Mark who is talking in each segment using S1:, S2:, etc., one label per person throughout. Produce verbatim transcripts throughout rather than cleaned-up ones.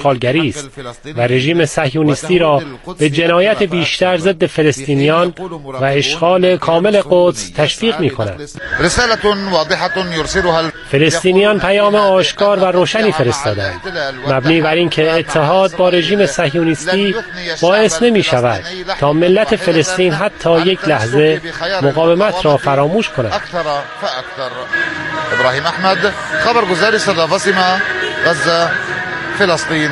S1: اشغالگری است و رژیم صهیونیستی را به جنایت بیشتر ضد فلسطینیان و اشغال کامل قدس تشویق می‌کند. فلسطینیان پیام آشکار و روشنی فرستادند مبنی بر اینکه اتحاد با رژیم صهیونیستی باعث نمی‌شود تا ملت فلسطین حتی یک لحظه مقاومت را فراموش کند.
S2: ابراهیم احمد، خبرگزاری صدا وسیما، غزه، فلسطین.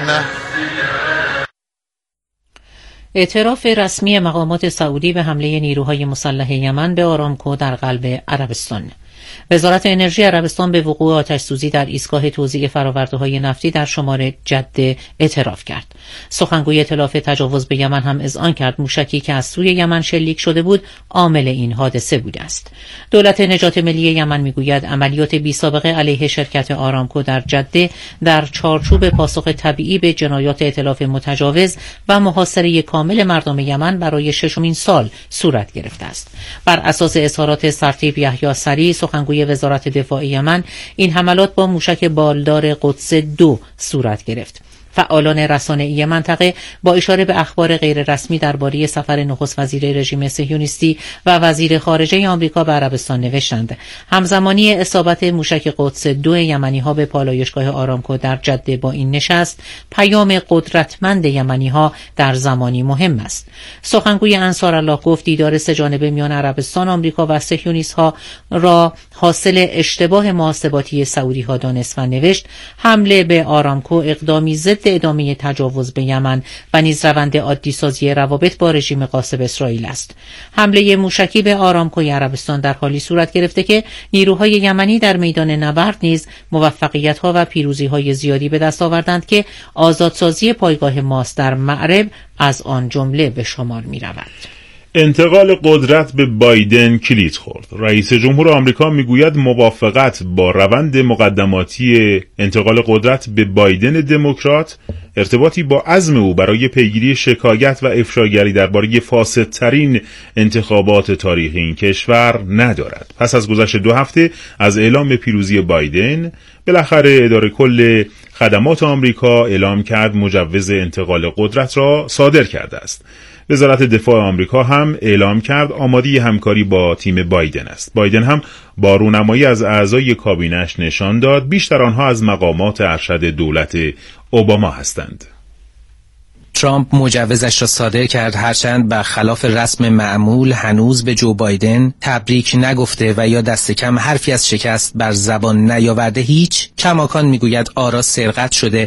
S3: اعتراف رسمی مقامات سعودی به حمله نیروهای مسلح یمن به آرامکو در قلب عربستان. وزارت انرژی عربستان به وقوع آتش‌سوزی در ایستگاه توزیع فرآورده‌های نفتی در شمال جده اعتراف کرد. سخنگوی ائتلاف تجاوز به یمن هم اذعان کرد موشکی که از سوی یمن شلیک شده بود عامل این حادثه بوده است. دولت نجات ملی یمن میگوید عملیات بی‌سابقه علیه شرکت آرامکو در جده در چارچوب پاسخ طبیعی به جنایات ائتلاف متجاوز و محاصره کامل مردم یمن برای ششمین سال صورت گرفته است. بر اساس اظهارات سرتیپ یحیی سری سخنگوی وزارت دفاع یمن، این حملات با موشک بالدار قدس دو صورت گرفت. فعالان رسانه‌ای منطقه با اشاره به اخبار غیر رسمی درباره سفر نخست وزیر رژیم صهیونیستی و وزیر خارجه آمریکا به عربستان نوشتند همزمانی اصابت موشک قدس دو یمنی‌ها به پالایشگاه آرامکو در جده با این نشست پیام قدرتمند یمنی‌ها در زمانی مهم است. سخنگوی انصارالله گفت دیدار سه جانبه میان عربستان، آمریکا و صهیونیست‌ها را حاصل اشتباه محاسباتی سعودی‌ها دانست و نوشت حمله به آرامکو اقدامی ضد ادامه تجاوز به یمن و نیز روند عادی سازی روابط با رژیم غاصب اسرائیل است. حمله موشکی به آرامکوی عربستان در حالی صورت گرفته که نیروهای یمنی در میدان نبرد نیز موفقیت‌ها و پیروزی‌های زیادی به دست آوردند که آزادسازی پایگاه ماست در معرب از آن جمله به شمار می‌رود.
S4: انتقال قدرت به بایدن کلید خورد. رئیس جمهور آمریکا میگوید موافقت با روند مقدماتی انتقال قدرت به بایدن دموکرات ارتباطی با عزم او برای پیگیری شکایت و افشاگری درباره فاسدترین انتخابات تاریخ این کشور ندارد. پس از گذشت دو هفته از اعلام پیروزی بایدن، بالاخره اداره کل خدمات آمریکا اعلام کرد مجوز انتقال قدرت را صادر کرده است. وزارت دفاع آمریکا هم اعلام کرد آماده همکاری با تیم بایدن است. بایدن هم با رونمایی از اعضای کابینه‌اش نشان داد بیشتر آنها از مقامات ارشد دولت اوباما هستند.
S5: ترامپ مجوزش را صادر کرد، هرچند برخلاف رسم معمول هنوز به جو بایدن تبریک نگفته و یا دست کم حرفی از شکست بر زبان نیاورده. هیچ کماکان میگوید آرا سرقت شده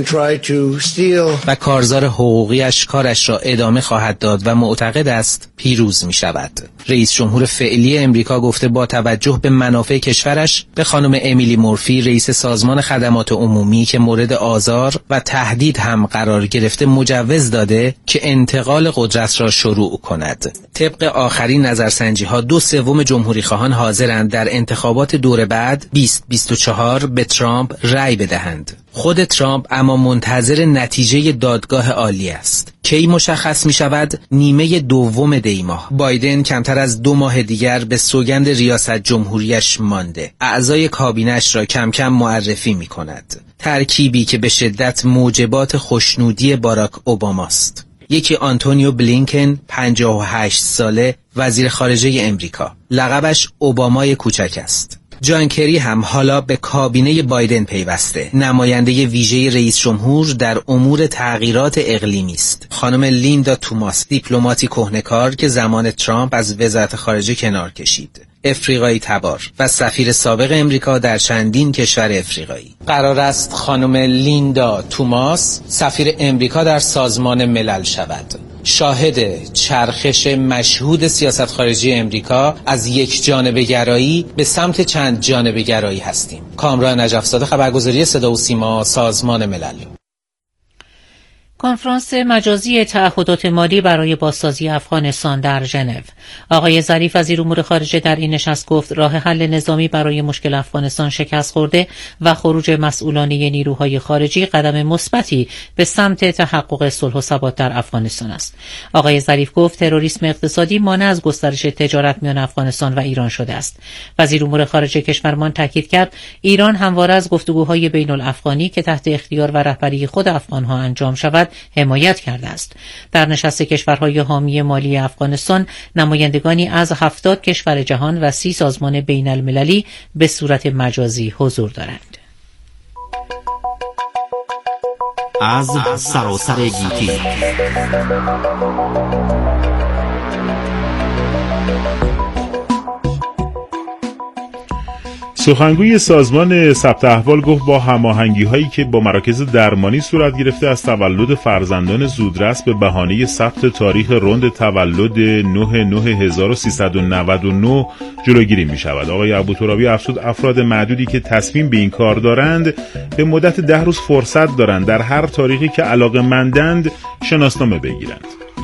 S5: و کارزار حقوقیش کارش را ادامه خواهد داد و معتقد است پیروز می شود. رئیس جمهور فعلی امریکا گفته با توجه به منافع کشورش به خانم امیلی مورفی، رئیس سازمان خدمات عمومی که مورد آزار و تهدید هم قرار گرفته، مجوز داده که انتقال قدرت را شروع کند. طبق آخرین نظرسنجی ها دو سوم جمهوری خواهان حاضرند در انتخابات دور بعد بیست بیست و چهار به ترامپ رأی بدهند. خود ترامپ اما منتظر نتیجه دادگاه عالی است. کی مشخص می شود؟ نیمه دوم دی ماه. بایدن کمتر از دو ماه دیگر به سوگند ریاست جمهوریش مانده. اعضای کابینش را کم کم معرفی می کند. ترکیبی که به شدت موجبات خوشنودی باراک اوباماست. یکی آنتونیو بلینکن، پنجاه و هشت ساله، وزیر خارجه امریکا. لقبش اوبامای کوچک است. جان کری هم حالا به کابینه بایدن پیوسته. نماینده ویژه رئیس جمهور در امور تغییرات اقلیمی است. خانم لیندا توماس، دیپلماتی کهنه‌کار که زمان ترامپ از وزارت خارجه کنار کشید. افریقایی تبار و سفیر سابق امریکا در چندین کشور افریقایی. قرار است خانم لیندا توماس سفیر امریکا در سازمان ملل شود. شاهد چرخش مشهود سیاست خارجی امریکا از یک جانبه گرایی به سمت چند جانبه گرایی هستیم. کامران نجفزاده، خبرگزاری صدا و سیما، سازمان ملل.
S3: کنفرانس مجازی تعهدات مالی برای بازسازی افغانستان در ژنو. آقای ظریف وزیر امور خارجه در این نشست گفت راه حل نظامی برای مشکل افغانستان شکست خورده و خروج مسئولانه نیروهای خارجی قدم مثبتی به سمت تحقق صلح و ثبات در افغانستان است. آقای ظریف گفت تروریسم اقتصادی مانع از گسترش تجارت میان افغانستان و ایران شده است. وزیر امور خارجه کشورمان تاکید کرد ایران همواره از گفتگوهای بین الافغانی که تحت اختیار و رهبری خود افغانها انجام شود حمایت کرده است. در نشست کشورهای حامی مالی افغانستان نمایندگانی از هفتاد کشور جهان و سی سازمان بین المللی به صورت مجازی حضور دارند.
S6: از سراسر گیتی
S4: سخنگوی سازمان ثبت احوال گفت با هماهنگی‌هایی که با مراکز درمانی صورت گرفته از تولد فرزندان زودرس به بهانه ثبت تاریخ رند تولد نه نه هزار و سیصد و نود و نه جلوگیری می‌شود. آقای ابوترابی افزود افراد معدودی که تصمیم به این کار دارند به مدت ده روز فرصت دارند در هر تاریخی که علاقه‌مندند شناسنامه بگیرند.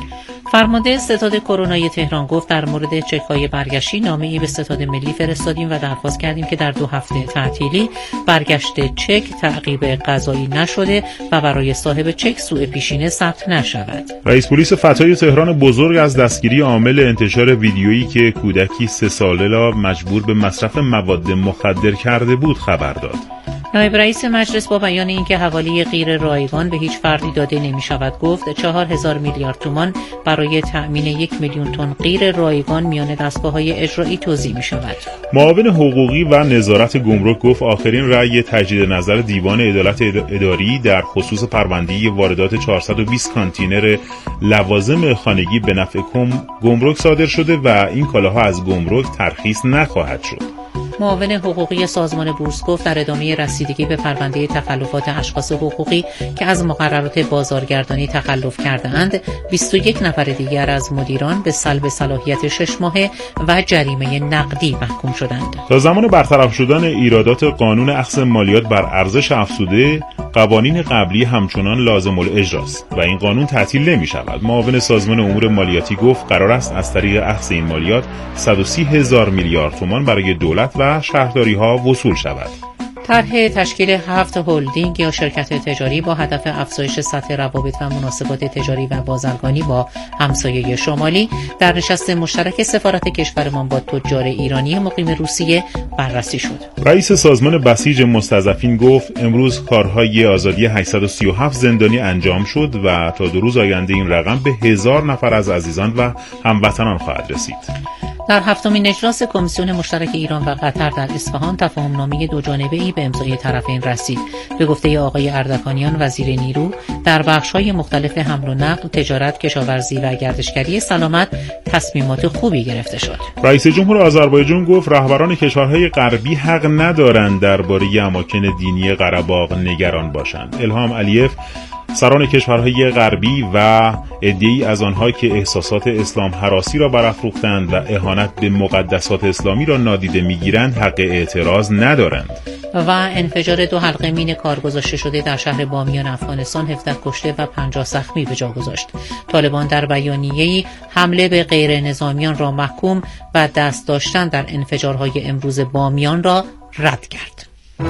S3: فرمانده ستاد کرونای تهران گفت در مورد چک‌های برگشتی نامه‌ای به ستاد ملی فرستادیم و درخواست کردیم که در دو هفته تعطیلی برگشت چک تعقیب قضایی نشده و برای صاحب چک سوء پیشینه ثبت نشود.
S4: رئیس پلیس فتای تهران بزرگ از دستگیری عامل انتشار ویدیویی که کودکی سه ساله را مجبور به مصرف مواد مخدر کرده بود خبر داد.
S3: نایب رئیس مجلس با بیان اینکه حواله غیر رایگان به هیچ فردی داده نمی شود گفت چهار هزار میلیارد تومان برای تأمین یک میلیون تن غیر رایگان میان دستگاه‌های اجرایی توزیع می شود.
S4: معاون حقوقی و نظارت گمرک گفت آخرین رأی تجدید نظر دیوان عدالت اداری در خصوص پرونده واردات چهارصد و بیست کانتینر لوازم خانگی به نفع گمرک صادر شده و این کالاها از گمرک ترخیص نخواهد شد.
S3: معاون حقوقی سازمان بورس گفت در ادامه رسیدگی به پرونده تخلفات اشخاص حقوقی که از مقررات بازارگردانی تخلف کرده‌اند، بیست و یک نفر دیگر از مدیران به سلب صلاحیت شش ماهه و جریمه نقدی محکوم شدند.
S4: تا زمان برطرف شدن ایرادات قانون اخذ مالیات بر ارزش افزوده، قوانین قبلی همچنان لازم الاجراست و این قانون تعطیل نمی شود. معاون سازمان امور مالیاتی گفت قرار است از طریق اخذ این مالیات صد و سی هزار میلیارد تومان برای دولت و شهرداری ها وصول شود.
S3: طرح تشکیل هفت هلدینگ یا شرکت تجاری با هدف افزایش سطح روابط و مناسبات تجاری و بازرگانی با همسایه شمالی در نشست مشترک سفارت کشورمان با تجار ایرانی مقیم روسیه بررسی شد.
S4: رئیس سازمان بسیج مستضعفین گفت امروز کارهای آزادی هشتصد و سی و هفت زندانی انجام شد و تا دو روز آینده این رقم به هزار نفر از عزیزان و هموطنان خواهد رسید.
S3: در هفتمین اجلاس کمیسیون مشترک ایران و قطر در اصفهان تفاهم‌نامه دو جانبه‌ای به امضای طرفین رسید. به گفته آقای اردکانیان وزیر نیرو، در بخش‌های مختلف حمل و نقل، تجارت، کشاورزی و گردشگری سلامت تصمیمات خوبی گرفته شد.
S4: رئیس جمهور آذربایجان گفت رهبران کشورهای غربی حق ندارند درباره اماکن دینی قره‌باغ نگران باشند. الهام علیف سران کشورهای غربی و عده‌ای از آنها که احساسات اسلام هراسی را برافروختند و اهانت به مقدسات اسلامی را نادیده می‌گیرند حق اعتراض ندارند.
S3: و انفجار دو حلقه مین کار گذاشته شده در شهر بامیان افغانستان هفده کشته و پنجاه زخمی به جا گذاشت. طالبان در بیانیه‌ای حمله به غیر نظامیان را محکوم و دست داشتن در انفجارهای امروز بامیان را رد کرد.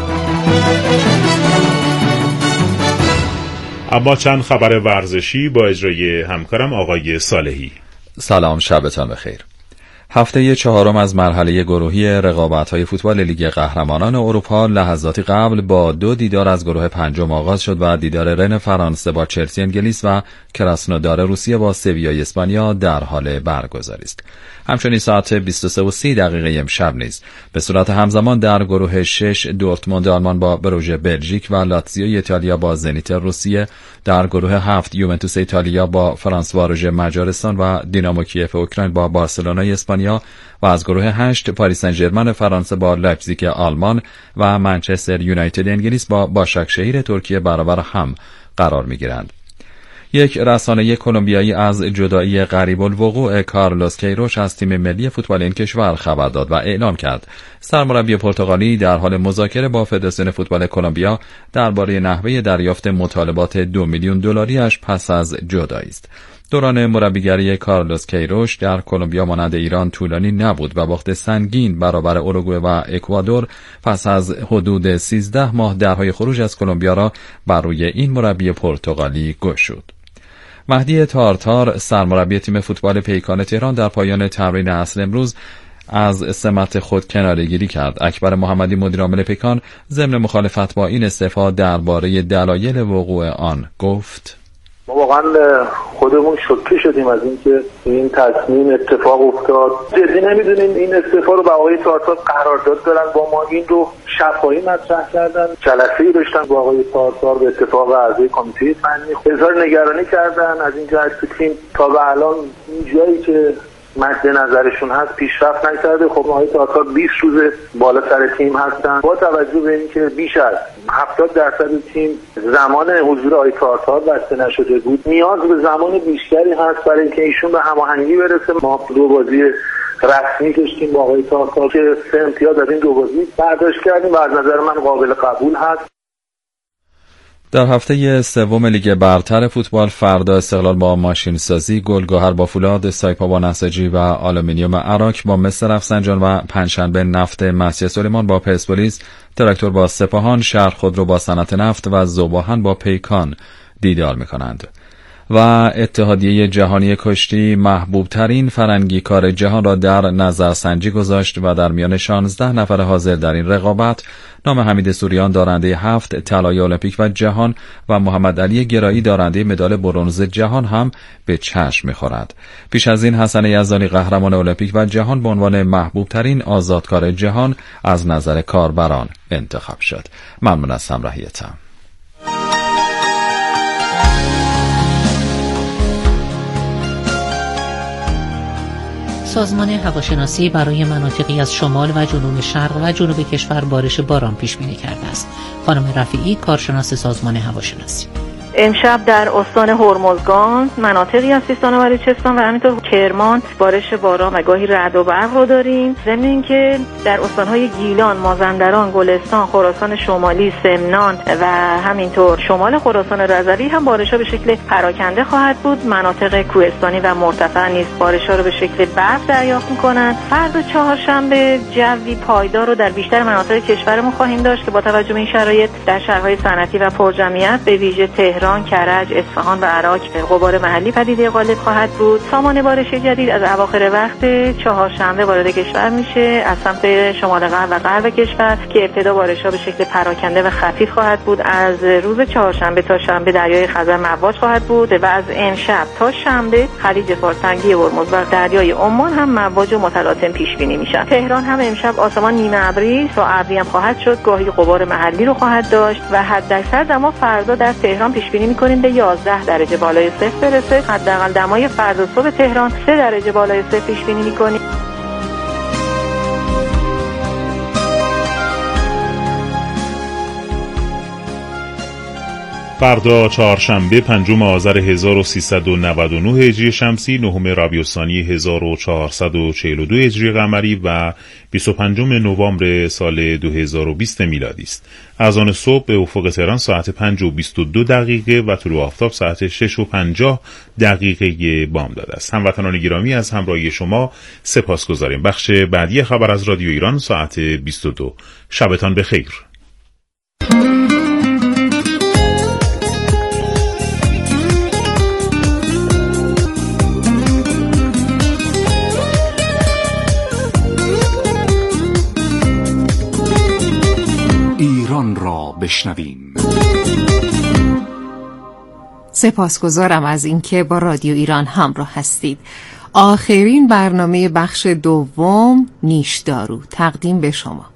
S4: اما چند خبر ورزشی با اجرای همکارم آقای صالحی.
S7: سلام، شبتان بخیر. هفته چهارم از مرحله گروهی رقابت‌های فوتبال لیگ قهرمانان اروپا لحظاتی قبل با دو دیدار از گروه پنجم آغاز شد و دیدار رن فرانسه با چلسی انگلیس و کراسنودار روسیه با سویای اسپانیا در حال برگزاری است. همچنین ساعت بیست و سه و سی دقیقه امشب نیز به صورت همزمان در گروه شش دورتموند آلمان با بروژ بلژیک و لاتزیو ایتالیا با زنیت روسیه، در گروه هفت یوونتوس ایتالیا با فرانس واروژ مجارستان و دینامو کیف اوکراین با بارسلونای اسپانیا و از گروه هشت پاریس سن ژرمن فرانسه با لایپزیگ آلمان و منچستر یونایتد انگلیس با باشاکشهیر ترکیه برابر هم قرار می‌گیرند. یک رسانه کلمبیایی از جدایی قریب الوقوع کارلوس کیروش از تیم ملی فوتبال این کشور خبر داد و اعلام کرد سرمربی پرتغالی در حال مذاکره با فدراسیون فوتبال کلمبیا درباره نحوه دریافت مطالبات دو میلیون دلاریش پس از جدایی است. دوران مربیگری کارلوس کیروش در کلمبیا مانند ایران طولانی نبود و باخت سنگین برابر اوروگوئه و اکوادور پس از حدود سیزده ماه درهای خروج از کلمبیا را بر روی این مربی پرتغالی گشود. مهدی تارتار سرمربی تیم فوتبال پیکان تهران در پایان تمرین اصل امروز از سمت خود کناره‌گیری کرد. اکبر محمدی مدیر عامل پیکان ضمن مخالفت با این استعفا درباره دلایل وقوع آن گفت:
S8: ما واقعا خودمون شوکه شدیم از اینکه این تصمیم اتفاق افتاد. جدی نمیدونیم این استعفا رو به آقای تارتار قرارداد دارن با ما، این رو شفاهی مطرح کردن. جلسه‌ای داشتن با آقای تارتار به اتفاق اعضای کمیته فنی، اظهار نگرانی کردن از این جهت که تیم تا به الان این جایی که مد نظرشون هست پیشرفت نکرده. خب آقای تارتار بیست روز بالا سر تیم هستن. با توجه به اینکه بیش از هفتاد درصد تیم زمان حضور آقای تارتار بسته نشده بود، نیاز به زمان بیشتری هست برای اینکه ایشون به هماهنگی برسه. ما دو بازی رسمی داشتیم با آقای تارتار که سه امتیاز از این دو بازی برداشت کردیم و از نظر من قابل قبول هست.
S7: در هفته سوم لیگ برتر فوتبال فردا استقلال با ماشین سازی، گلگهر با فولاد، سایپا با نساجی و آلومینیوم عراق با مصر رفسنجان و پنجشنبه نفت مسجد سلیمان با پرسپولیس، تراکتور با سپاهان، شهر خودرو با صنعت نفت و ذوباهن با پیکان دیدار می‌کنند. و اتحادیه جهانی کشتی محبوب ترین فرنگی کار جهان را در نظرسنجی گذاشت و در میان شانزده نفر حاضر در این رقابت نام حمید سوریان دارنده هفت طلای المپیک و جهان و محمد علی گرایی دارنده مدال برنز جهان هم به چشم می‌خورد. پیش از این حسن یزدانی قهرمان المپیک و جهان به عنوان محبوب ترین آزادکار جهان از نظر کاربران انتخاب شد. ممنون از همراهیتان.
S3: سازمان هواشناسی برای مناطقی از شمال و جنوب شرق و جنوب کشور بارش باران پیش بینی کرده است. خانم رفیعی، کارشناس سازمان هواشناسی:
S9: امشب در استان هرمزگان، مناطقی از سیستان و بلوچستان و همینطور کرمان بارش باران و گاهی رعد و برق رو داریم. ضمن اینکه در استان‌های گیلان، مازندران، گلستان، خراسان شمالی، سمنان و همینطور شمال خراسان رضوی هم بارش‌ها به شکل پراکنده خواهد بود. مناطق کوهستانی و مرتفع نیز بارش‌ها رو به شکل برف دریافت می‌کنند. فردا چهارشنبه جوی پایدار رو در بیشتر مناطق کشورمون خواهیم داشت که با توجه به این شرایط در شهرهای صنعتی و پرجمعیت به ویژه تهران، کرج، اصفهان و عراق غبار محلی پدیده غالب خواهد بود. سامان بارش جدید از اواخر وقت چهارشنبه وارد کشور میشه از سمت شمال غرب و غرب کشور که ابتدا بارش‌ها به شکل پراکنده و خفیف خواهد بود. از روز چهارشنبه تا شنبه دریای خزر مواج خواهد بود و از امشب تا شنبه خلیج فارس، تنگی هرمز و دریای عمان هم مواج و متلاطم پیش بینی میشن. تهران هم امشب آسمان نیمه ابری تا ابری هم خواهد شد، گاهی غبار محلی رو خواهد داشت و حداکثر دما فردا در تهران پیش بینی می‌کنیم به یازده درجه بالای صفر برسه. حداقل دمای فردا صبح تهران سه درجه بالای صفر پیش بینی می‌کنیم.
S4: فردا چهارشنبه پنجم آذر هزار و سیصد و نود و نه هجری شمسی، نهم ربیع الثانی هزار و چهارصد و چهل و دو هجری قمری و بیست و پنجم نوامبر سال دو هزار و بیست میلادی است. از آن صبح به افق تهران ساعت پنج و بیست و دو دقیقه و طلوع آفتاب ساعت شش و پنجاه دقیقه بامداد است. هموطنان گرامی، از همراهی شما سپاسگزاریم. بخش بعدی خبر از رادیو ایران ساعت بیست و دو. شبتان بخیر.
S10: ایران را بشنویم.
S11: سپاسگزارم از اینکه با رادیو ایران همراه هستید. آخرین برنامه بخش دوم نیشدارو تقدیم به شما.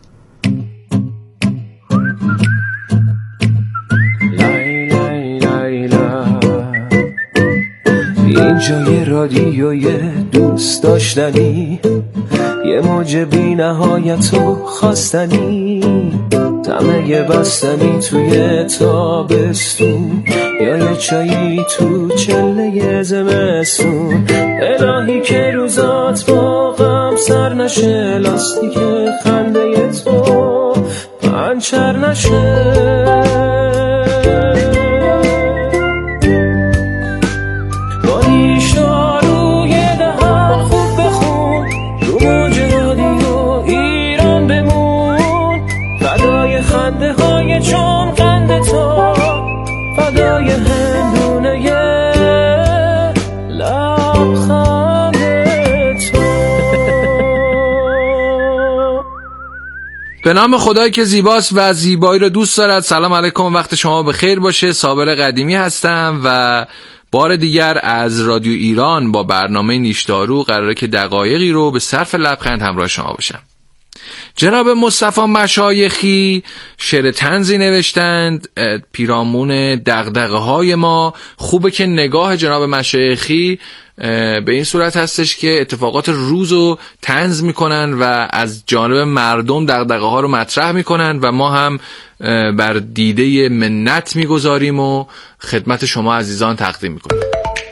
S12: اینجا یه رادیوی دوست داشتنی، یه موج بی نهایت و خواستنی، طمع بستنی توی تابستون یا یه چایی تو چله زمستون. الهی که روزات با غم سر نشه، لاستیک خنده منچر نشه. با نیشداروی دهن خوب بخون، رو موج رادیو ایران بمون، فدای خنده های چون قند تو، فدای هندونه لبخند تو.
S13: به نام خدایی که زیباست و زیبایی رو دوست دارد. سلام علیکم، وقت شما بخیر باشه. صابر قدیمی هستم و بار دیگر از رادیو ایران با برنامه نیشدارو قراره که دقایقی رو به صرف لبخند همراه شما باشم. جناب مصطفی مشایخی شعر طنزی نوشتند، پیرامون دغدغه های ما. خوبه که نگاه جناب مشایخی به این صورت هستش که اتفاقات روز رو طنز میکنن و از جانب مردم دغدغه ها رو مطرح میکنن و ما هم بر دیده منت میگذاریم و خدمت شما عزیزان تقدیم میکنیم.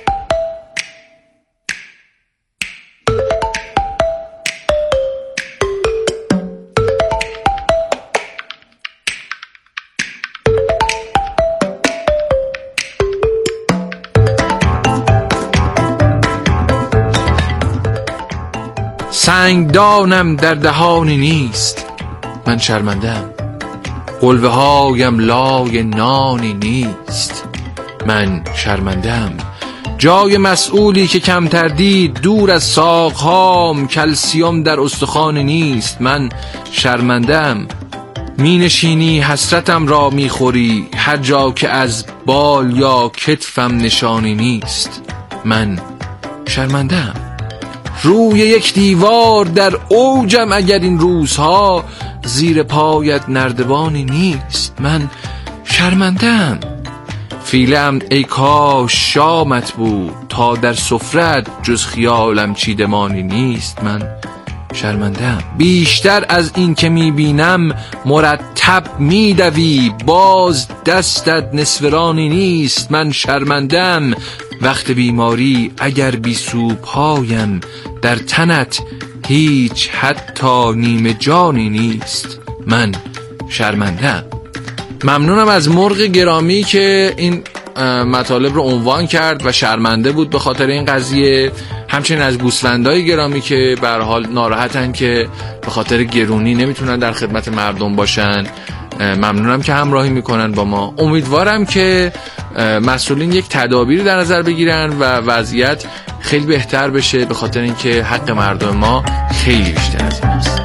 S13: سنگدانم در دهانی نیست، من شرمندم. قلوه هایم لای نانی نیست، من شرمندم. جای مسئولی که کمتر دید دور از ساقهام، کلسیوم در استخوان نیست، من شرمندم. می نشینی حسرتم را می خوری، هر جا که از بال یا کتفم نشانی نیست، من شرمندم. روی یک دیوار در اوجم اگر این روزها، زیر پایت نردبانی نیست، من شرمندم. فیلم ای کاش شامت بود، تا در سفرت جز خیالم چیدمانی نیست، من شرمندم. بیشتر از این که میبینم مرتب میدوی، باز دستت نسورانی نیست، من شرمندم. وقت بیماری اگر بی سو پایم، در تنت هیچ حتی نیمه جانی نیست، من شرمندم. ممنونم از مرغ گرامی که این مطالب رو عنوان کرد و شرمنده بود به خاطر این قضیه. همچنین از گوسفندای گرامی که به هر حال ناراحتن که به خاطر گرونی نمیتونن در خدمت مردم باشن. ممنونم که همراهی میکنن با ما. امیدوارم که مسئولین یک تدابیری در نظر بگیرن و وضعیت خیلی بهتر بشه، به خاطر اینکه حق مردم ما خیلی بیشتر از این است.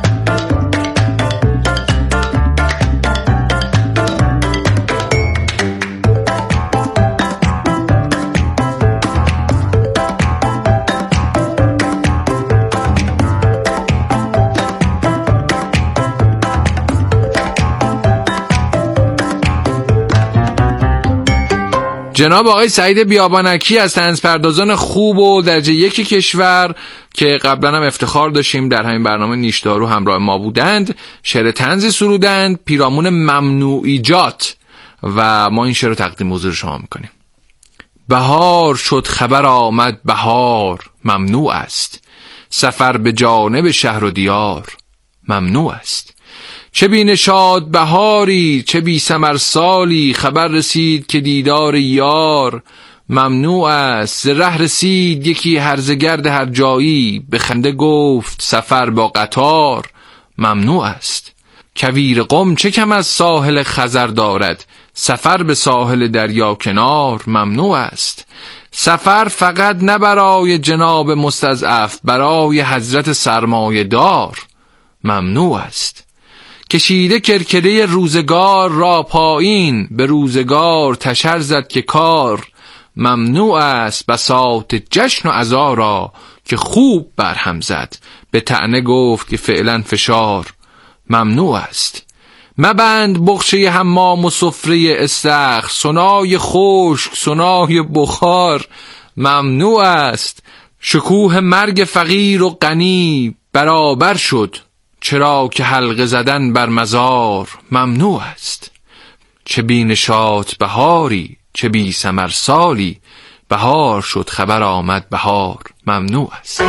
S13: جناب آقای سعید بیابانکی از طنزپردازان خوب و درجه یک کشور که قبلا هم افتخار داشتیم در همین برنامه نیشدارو همراه ما بودند، شعر طنزی سرودند پیرامون ممنوعیجات و ما این شعر رو تقدیم حضور شما میکنیم. بهار شد خبر آمد بهار ممنوع است، سفر به جانب شهر و دیار ممنوع است. چه بی نشاط بهاری چه بی ثمر سالی، خبر رسید که دیدار یار ممنوع است. ز ره رسید یکی هرزه گرد هر جایی، به خنده گفت سفر با قطار ممنوع است. کویر قم چه کم از ساحل خزر دارد، سفر به ساحل دریا کنار ممنوع است. سفر فقط نه برای جناب مستضعف، برای حضرت سرمایه دار ممنوع است. کشیده کرکره روزگار را پایین، به روزگار تشر زد که کار ممنوع است. بساط جشن و عزا را که خوب برهم زد، به طعنه گفت که فعلا فشار ممنوع است. مبند بخشه حمام و سفره استخر، سنای خشک سنای بخار ممنوع است. شکوه مرگ فقیر و غنی برابر شد، چرا که حلقه زدن بر مزار ممنوع است. چه بی نشاط بهاری چه بی ثمر سالی، بهار شد خبر آمد بهار ممنوع است.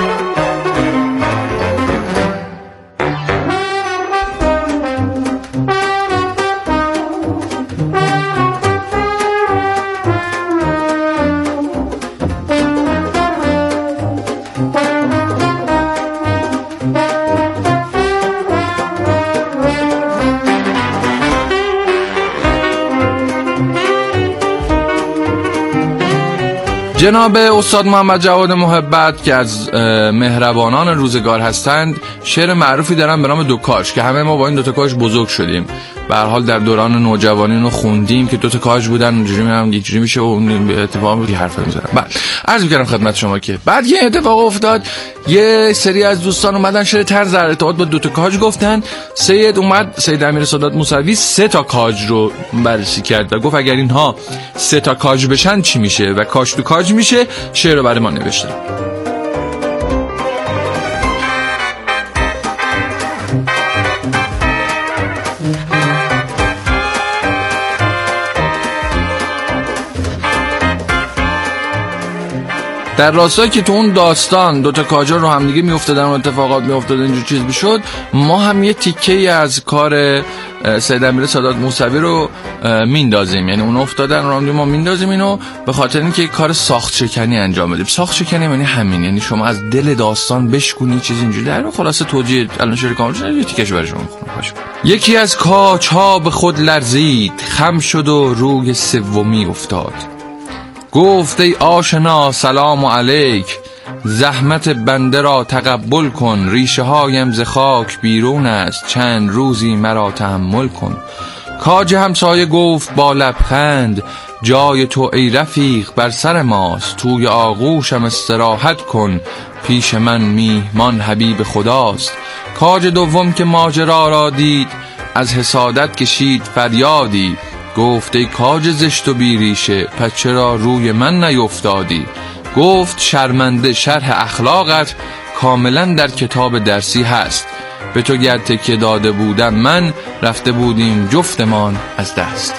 S13: جناب استاد محمد جواد محبت که از مهربانان روزگار هستند شعر معروفی دارن به نام دو کاج که همه ما با این دو تا کاج بزرگ شدیم. به هر حال در دوران نوجوانی رو خوندیم که دو تا کاج بودن، اونجوری میام اینجوری میشه و اون اتفاقی که حرف میزنم. بعد عرض می‌کردم خدمت شما که بعد یه اتفاق افتاد، یه سری از دوستان اومدن شعر طرز در ارتباط با دو تا کاج گفتن. سید اومد، سید امیر سادات موسوی سه تا کاج رو بررسی کرد و گفت اگر اینها سه تا کاج بشن چی میشه و کاج تو کاج میشه. شعر رو برای ما نوشته. در راستایی که تو اون داستان دوتا کاجا رو هم دیگه میافتادن و اتفاقات میافتاد اینجور چیز میشد، ما هم یه تیکه‌ای از کار سید امیر سادات موسوی رو میندازیم. یعنی اون افتادن رو ما میندازیم اینو به خاطر اینکه کار ساخت شکنی انجام بدیم. ساخت شکنی یعنی همین، یعنی شما از دل داستان بشکنی چیز اینجوری در خلاصه توجیه. الان شعر کامل شد، یه تیکش برای شما میخونم. یکی از کاج‌ها به خود لرزید، خم شد و روی سومی افتاد. گفت ای آشنا سلام علیک، زحمت بنده را تقبل کن. ریشه هایم ز خاک بیرون است، چند روزی مرا تحمل کن. کاج همسایه گفت با لبخند، جای تو ای رفیق بر سر ماست. توی آغوشم استراحت کن، پیش من میهمان حبیب خداست. کاج دوم که ماجرا را دید، از حسادت کشید فریادی. گفت ای کاج زشت و بیریشه، پس چرا روی من نیفتادی؟ گفت شرمنده شرح اخلاقت کاملا در کتاب درسی هست. به تو گر تکیه داده بودم من، رفته بودیم جفتمان از دست.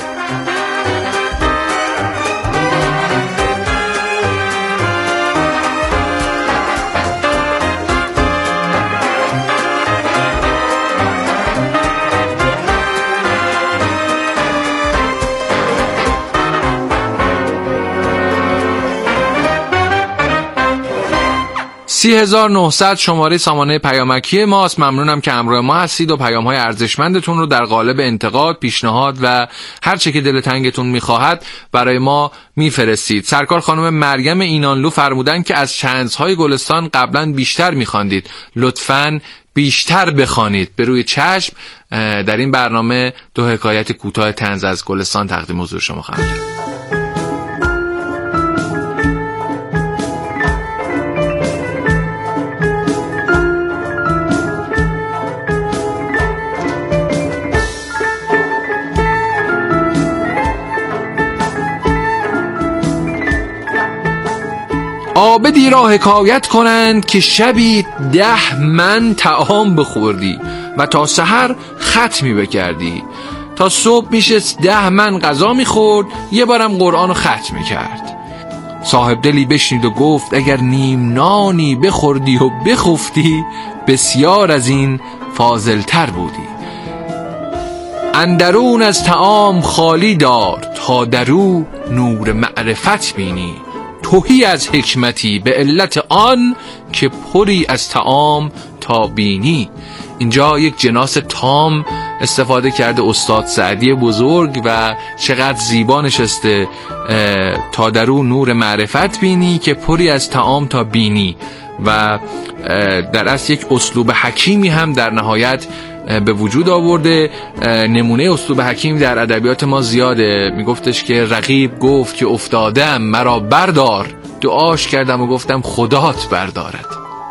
S13: سی هزار و نهصد شماره سامانه پیامکی ماست. ممنونم که همراه ما هستید و پیام‌های ارزشمندتون رو در قالب انتقاد، پیشنهاد و هر چه که دل تنگتون می‌خواهد برای ما می‌فرستید. سرکار خانم مریم اینانلو فرمودن که از چنزهای گلستان قبلا بیشتر می‌خواندید، لطفاً بیشتر بخوانید. به روی چشم. در این برنامه دو حکایت کوتاه طنز از گلستان تقدیم حضور شما خواهم کرد. عابدی را حکایت کنند که شبی ده من طعام بخوردی و تا سحر ختمی بکردی. تا صبح میشست ده من غذا میخورد، یه بارم قرآن رو ختم میکرد. صاحب دلی بشنید و گفت اگر نیم نانی بخوردی و بخفتی، بسیار از این فاضلتر بودی. اندرون از طعام خالی دار، تا درو نور معرفت بینی. توهی از حکمتی به علت آن، که پری از طعام تا بینی. اینجا یک جناس تام استفاده کرده استاد سعدی بزرگ و چقدر زیبا نشسته. تا درو نور معرفت بینی، که پری از طعام تا بینی. و در اصل یک اسلوب حکیمی هم در نهایت به وجود آورده. نمونه اسلوب حکیم در ادبیات ما زیاده. میگفتش که رقیب گفت که افتادم مرا بردار، دعاش کردم و گفتم خدات بردارد.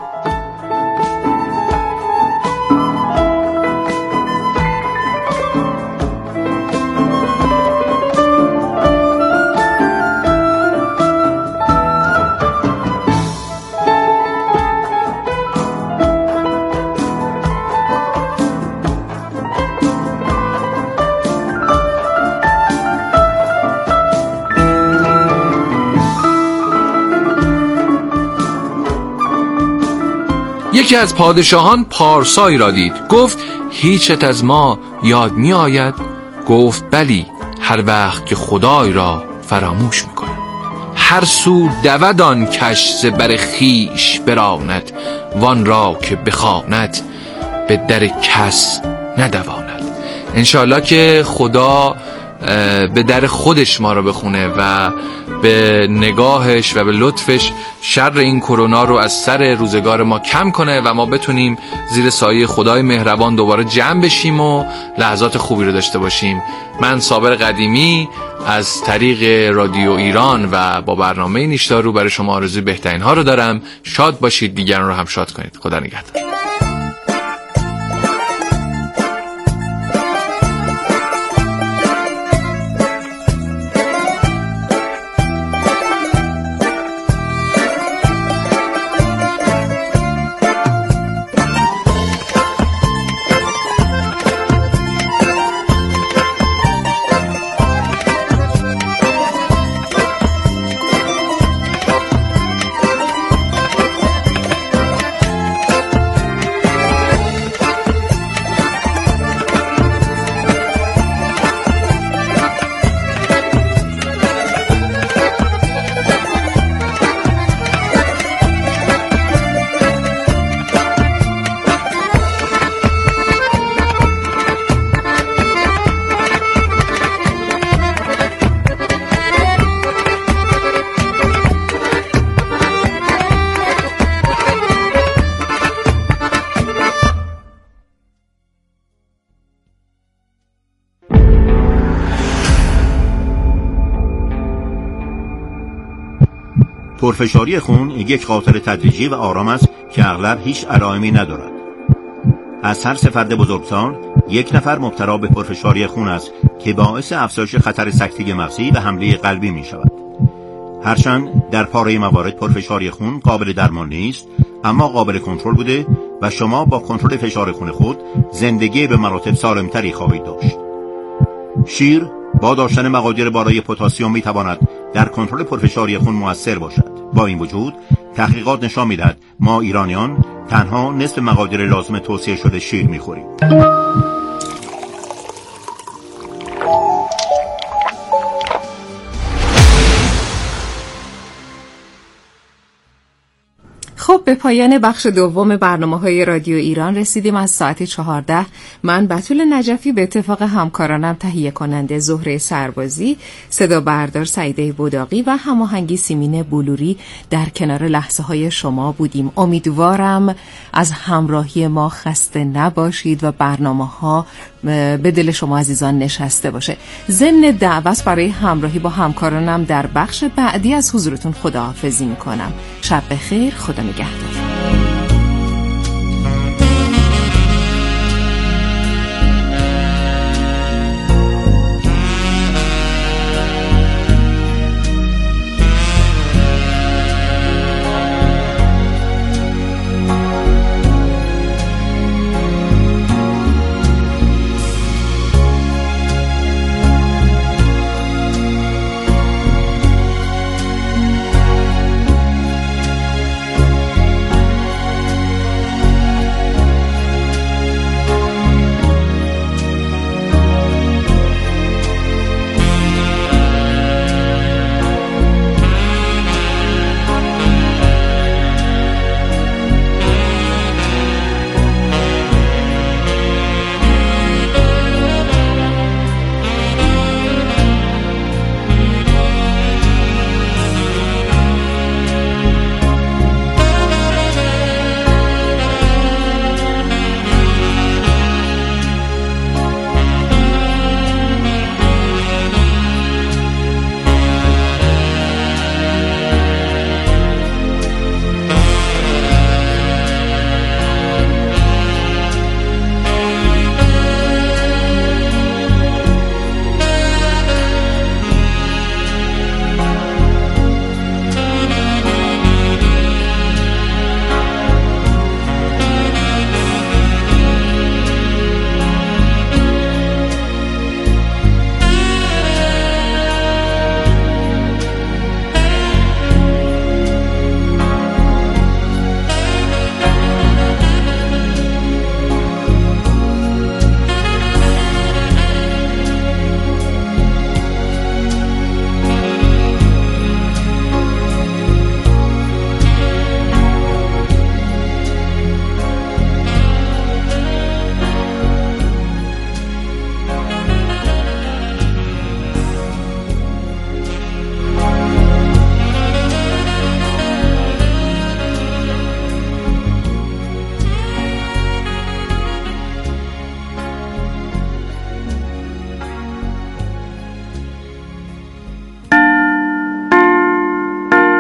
S13: یکی از پادشاهان پارسایی را دید. گفت هیچت از ما یاد می آید؟ گفت بلی، هر وقت که خدای را فراموش می کنم. هر سو دودان کش ز بر خویش براند، وان را که بخواند به در کس ندواند. انشالله که خدا به در خودش ما رو بخونه و به نگاهش و به لطفش شر این کرونا رو از سر روزگار ما کم کنه و ما بتونیم زیر سایه خدای مهربان دوباره جمع بشیم و لحظات خوبی رو داشته باشیم. من صابر قدیمی از طریق رادیو ایران و با برنامه نیشدارو برای شما آرزوی بهترین ها رو دارم. شاد باشید، دیگران رو هم شاد کنید. خدا نگهدار.
S14: پرفشاری خون یک قاتل تدریجی و آرام است که اغلب هیچ علائمی ندارد. از هر سه فرد بزرگسال یک نفر مبتلا به پرفشاری خون است که باعث افزایش خطر سکته مغزی و حمله قلبی می شود. هرچند در پاره موارد پرفشاری خون قابل درمان نیست، اما قابل کنترل بوده و شما با کنترل فشار خون خود زندگی به مراتب سالمتری خواهید داشت. شیر با داشتن مقادیر بالای پتاسیم می تواند در کنترل پرفشاری خون مؤثر باشد. با این وجود تحقیقات نشان می‌دهد ما ایرانیان تنها نصف مقادیر لازم توصیه شده شیر می‌خوریم.
S11: خب به پایان بخش دوم برنامه‌های رادیو ایران رسیدیم. از ساعت چهارده من بتول نجفی به اتفاق همکارانم تهیه کننده زهره سربازی، صدا بردار سعیده بوداقی و هماهنگی سیمین بلوری در کنار لحظه‌های شما بودیم. امیدوارم از همراهی ما خسته نباشید و برنامه‌ها به دل شما عزیزان نشسته باشه. ضمن دعوت برای همراهی با همکارانم در بخش بعدی از حضورتون خداحافظی می‌کنم. شب بخیر، خدا نگهدار.